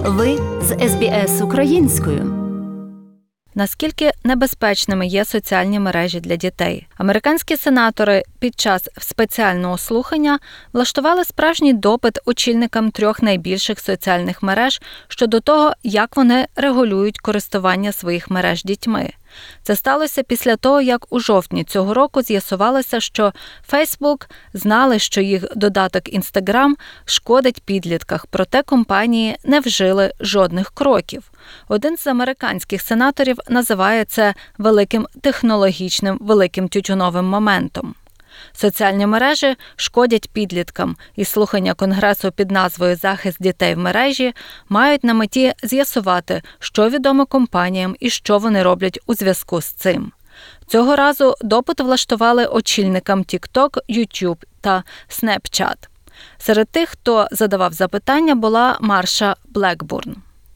Ви з СБС українською. Наскільки небезпечними є соціальні мережі для дітей? Американські сенатори під час спеціального слухання влаштували справжній допит очільникам 3 найбільших соціальних мереж щодо того, як вони регулюють користування своїх мереж дітьми. Це сталося після того, як у жовтні цього року з'ясувалося, що Facebook знали, що їх додаток Instagram шкодить підлітках, проте компанії не вжили жодних кроків. Один з американських сенаторів називає це великим технологічним великим тютюновим моментом. Соціальні мережі шкодять підліткам, і слухання Конгресу під назвою «Захист дітей в мережі» мають на меті з'ясувати, що відомо компаніям і що вони роблять у зв'язку з цим. Цього разу допит влаштували очільникам TikTok, YouTube та Snapchat. Серед тих, хто задавав запитання, була Марша Блекбурн.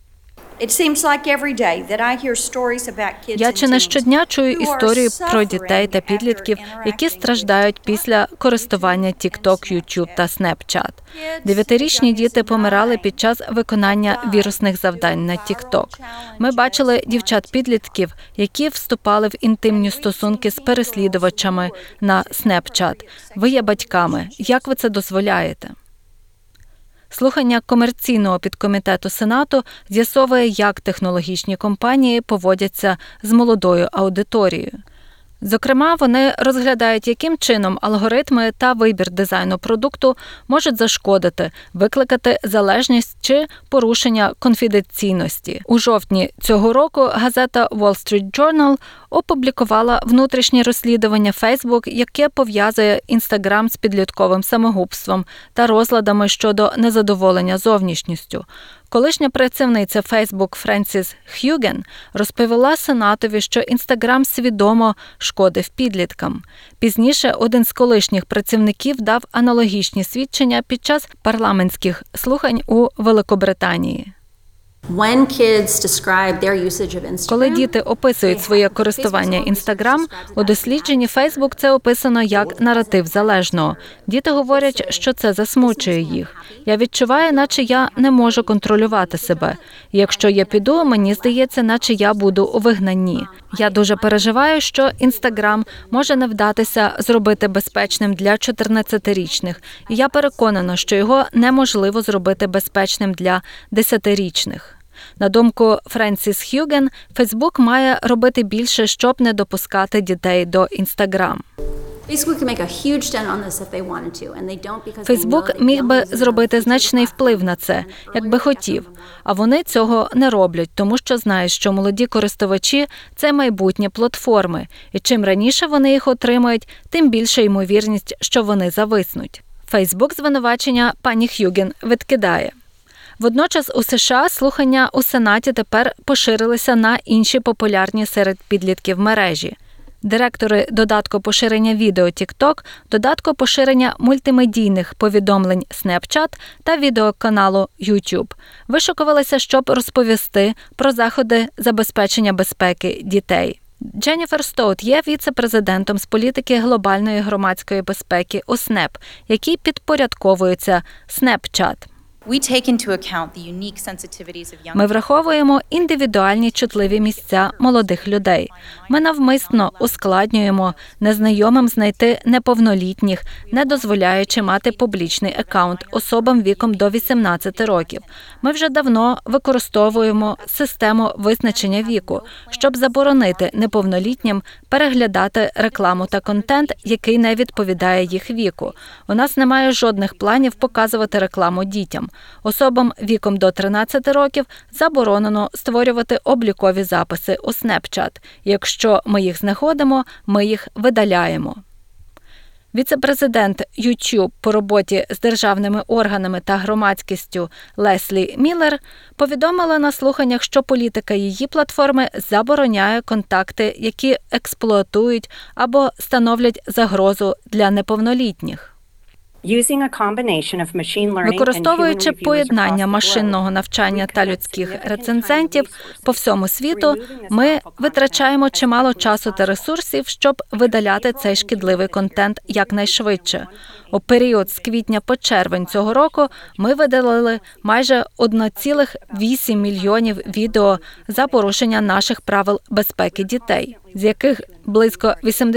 Я чи не щодня чую історії про дітей та підлітків, які страждають після користування TikTok, YouTube та Snapchat. 9-річні діти помирали під час виконання вірусних завдань на TikTok. Ми бачили дівчат-підлітків, які вступали в інтимні стосунки з переслідувачами на Snapchat. Ви є батьками. Як ви це дозволяєте? Слухання комерційного підкомітету Сенату з'ясовує, як технологічні компанії поводяться з молодою аудиторією. Зокрема, вони розглядають, яким чином алгоритми та вибір дизайну продукту можуть зашкодити, викликати залежність чи порушення конфіденційності. У жовтні цього року газета Wall Street Journal опублікувала внутрішнє розслідування Facebook, яке пов'язує Instagram з підлітковим самогубством та розладами щодо незадоволення зовнішністю. Колишня працівниця Facebook Френсіс Х'юген розповіла Сенатові, що Instagram свідомо шкодив підліткам. Пізніше один з колишніх працівників дав аналогічні свідчення під час парламентських слухань у Великобританії. Коли діти описують своє користування Instagram, у дослідженні Facebook це описано як наратив залежного. Діти говорять, що це засмучує їх. Я відчуваю, наче я не можу контролювати себе. Якщо я піду, мені здається, наче я буду у вигнанні. Я дуже переживаю, що Instagram може не вдатися зробити безпечним для 14-річних. І я переконана, що його неможливо зробити безпечним для 10-річних. На думку Френсіс Х'юген, Facebook має робити більше, щоб не допускати дітей до Instagram. Facebook міг би зробити значний вплив на це, якби хотів. А вони цього не роблять, тому що знають, що молоді користувачі – це майбутні платформи. І чим раніше вони їх отримають, тим більша ймовірність, що вони зависнуть. Facebook звинувачення пані Х'юген відкидає. Водночас у США слухання у Сенаті тепер поширилися на інші популярні серед підлітків мережі. Директори додатку поширення відео TikTok, додатку поширення мультимедійних повідомлень Snapchat та відеоканалу YouTube вишукувалися, щоб розповісти про заходи забезпечення безпеки дітей. Дженніфер Стоут є віце-президентом з політики глобальної громадської безпеки у СНЕП, який підпорядковується Snapchat. Ми враховуємо індивідуальні чутливі місця молодих людей. Ми навмисно ускладнюємо незнайомим знайти неповнолітніх, не дозволяючи мати публічний акаунт особам віком до 18 років. Ми вже давно використовуємо систему визначення віку, щоб заборонити неповнолітнім переглядати рекламу та контент, який не відповідає їх віку. У нас немає жодних планів показувати рекламу дітям. Особам віком до 13 років заборонено створювати облікові записи у Snapchat. Якщо ми їх знаходимо, ми їх видаляємо. Віце-президент YouTube по роботі з державними органами та громадськістю Леслі Міллер повідомила на слуханнях, що політика її платформи забороняє контакти, які експлуатують або становлять загрозу для неповнолітніх. Використовуючи поєднання машинного навчання та людських рецензентів по всьому світу, ми витрачаємо чимало часу та ресурсів, щоб видаляти цей шкідливий контент якнайшвидше. У період з квітня по червень цього року ми видалили майже 1,8 мільйонів відео за порушення наших правил безпеки дітей, з яких близько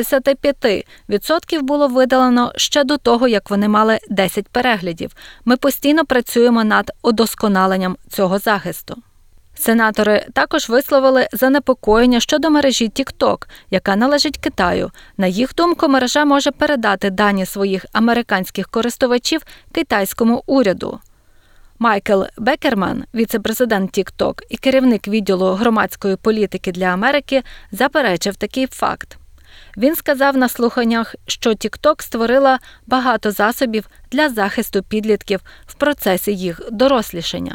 85% було видалено ще до того, як вони мали 10 переглядів. Ми постійно працюємо над удосконаленням цього захисту. Сенатори також висловили занепокоєння щодо мережі TikTok, яка належить Китаю. На їх думку, мережа може передати дані своїх американських користувачів китайському уряду. Майкл Бекерман, віце-президент TikTok і керівник відділу громадської політики для Америки, заперечив такий факт. Він сказав на слуханнях, що TikTok створила багато засобів для захисту підлітків в процесі їх дорослішання.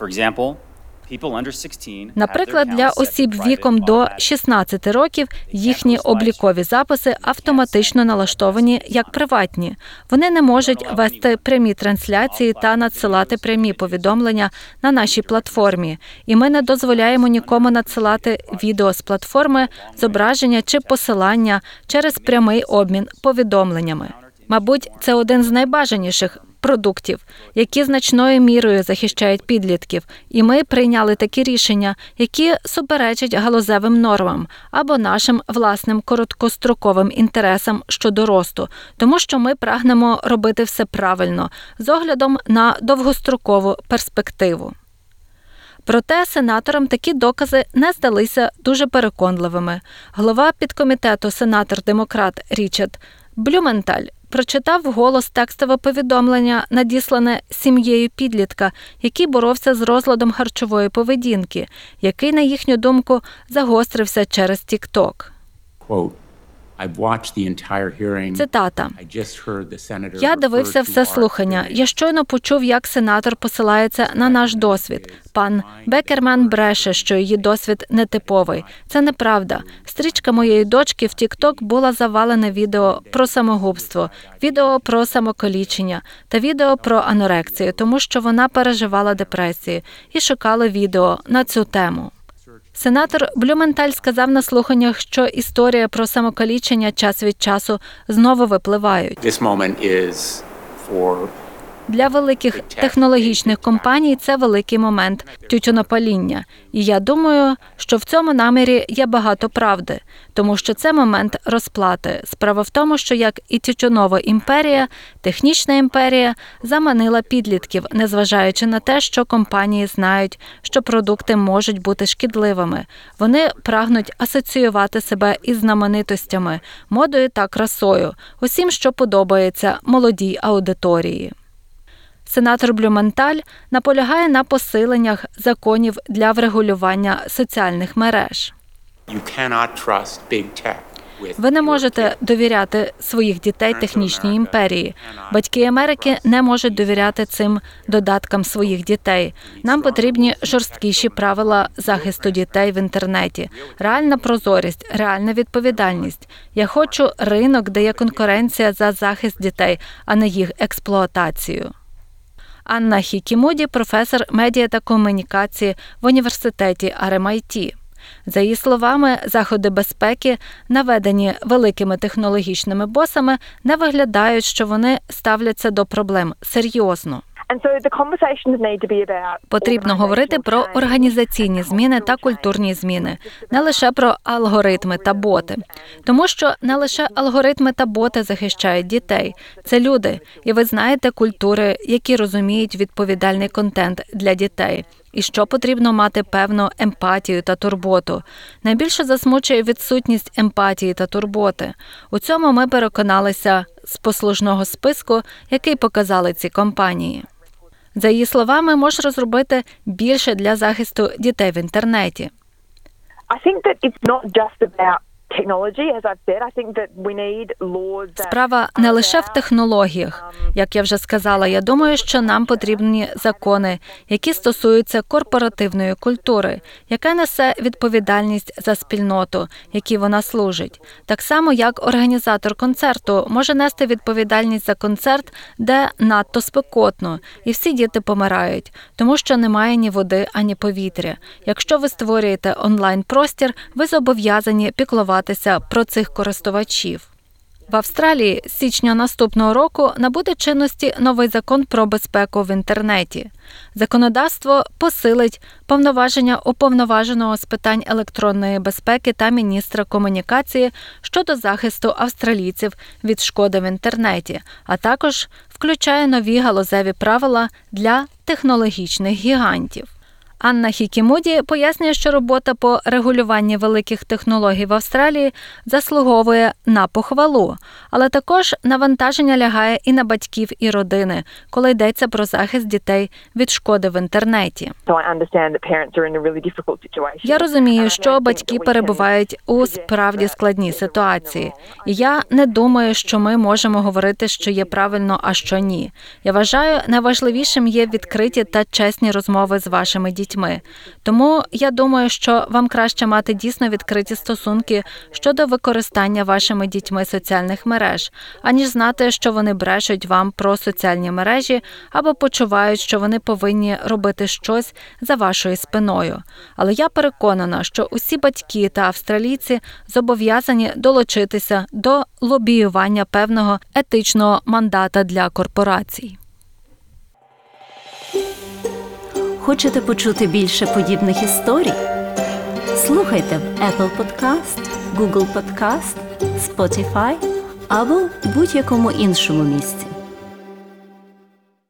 Наприклад, для осіб віком до 16 років їхні облікові записи автоматично налаштовані як приватні. Вони не можуть вести прямі трансляції та надсилати прямі повідомлення на нашій платформі. І ми не дозволяємо нікому надсилати відео з платформи, зображення чи посилання через прямий обмін повідомленнями. Мабуть, це один з найбажаніших продуктів, які значною мірою захищають підлітків, і ми прийняли такі рішення, які суперечать галузевим нормам або нашим власним короткостроковим інтересам щодо росту, тому що ми прагнемо робити все правильно, з оглядом на довгострокову перспективу. Проте сенаторам такі докази не здалися дуже переконливими. Голова підкомітету сенатор-демократ Річард Блюменталь прочитав вголос текстове повідомлення, надіслане сім'єю підлітка, який боровся з розладом харчової поведінки, який, на їхню думку, загострився через TikTok. Цитата. «Я дивився все слухання. Я щойно почув, як сенатор посилається на наш досвід. Пан Бекерман бреше, що її досвід нетиповий. Це неправда. Стрічка моєї дочки в TikTok була завалена відео про самогубство, відео про самокалічення та відео про анорексію, тому що вона переживала депресію і шукала відео на цю тему». Сенатор Блюменталь сказав на слуханнях, що історія про самокалічення час від часу знову випливають. Для великих технологічних компаній це великий момент тютюнопаління. І я думаю, що в цьому намірі є багато правди, тому що це момент розплати. Справа в тому, що як і тютюнова імперія, технічна імперія заманила підлітків, незважаючи на те, що компанії знають, що продукти можуть бути шкідливими. Вони прагнуть асоціювати себе із знаменитостями, модою та красою, усім, що подобається молодій аудиторії. Сенатор Блюменталь наполягає на посиленнях законів для врегулювання соціальних мереж. Ви не можете довіряти своїх дітей технічній імперії. Батьки Америки не можуть довіряти цим додаткам своїх дітей. Нам потрібні жорсткіші правила захисту дітей в інтернеті, реальна прозорість, реальна відповідальність. Я хочу ринок, де є конкуренція за захист дітей, а не їх експлуатацію. Анна Хікімуді – професор медіа та комунікації в університеті RMIT. За її словами, заходи безпеки, наведені великими технологічними босами, не виглядають, що вони ставляться до проблем серйозно. Потрібно говорити про організаційні зміни та культурні зміни, не лише про алгоритми та боти. Тому що не лише алгоритми та боти захищають дітей. Це люди, і ви знаєте культури, які розуміють відповідальний контент для дітей. І що потрібно мати певну емпатію та турботу. Найбільше засмучує відсутність емпатії та турботи. У цьому ми переконалися з послужного списку, який показали ці компанії. За її словами, можеш розробити більше для захисту дітей в інтернеті. Справа не лише в технологіях. Як я вже сказала, я думаю, що нам потрібні закони, які стосуються корпоративної культури, яка несе відповідальність за спільноту, якій вона служить. Так само, як організатор концерту може нести відповідальність за концерт, де надто спекотно, і всі діти помирають, тому що немає ні води, ані повітря. Якщо ви створюєте онлайн-простір, ви зобов'язані піклуватися про цих користувачів. В Австралії з січня наступного року набуде чинності новий закон про безпеку в інтернеті. Законодавство посилить повноваження уповноваженого з питань електронної безпеки та міністра комунікації щодо захисту австралійців від шкоди в інтернеті, а також включає нові галузеві правила для технологічних гігантів. Анна Хікімуді пояснює, що робота по регулюванні великих технологій в Австралії заслуговує на похвалу, але також навантаження лягає і на батьків, і родини, коли йдеться про захист дітей від шкоди в інтернеті. Я розумію, що батьки перебувають у справді складній ситуації. І я не думаю, що ми можемо говорити, що є правильно, а що ні. Я вважаю, найважливішим є відкриті та чесні розмови з вашими дітьми. Тому я думаю, що вам краще мати дійсно відкриті стосунки щодо використання вашими дітьми соціальних мереж, аніж знати, що вони брешуть вам про соціальні мережі або почувають, що вони повинні робити щось за вашою спиною. Але я переконана, що усі батьки та австралійці зобов'язані долучитися до лобіювання певного етичного мандата для корпорацій. Хочете почути більше подібних історій? Слухайте в Apple Podcast, Google Podcast, Spotify або будь-якому іншому місці.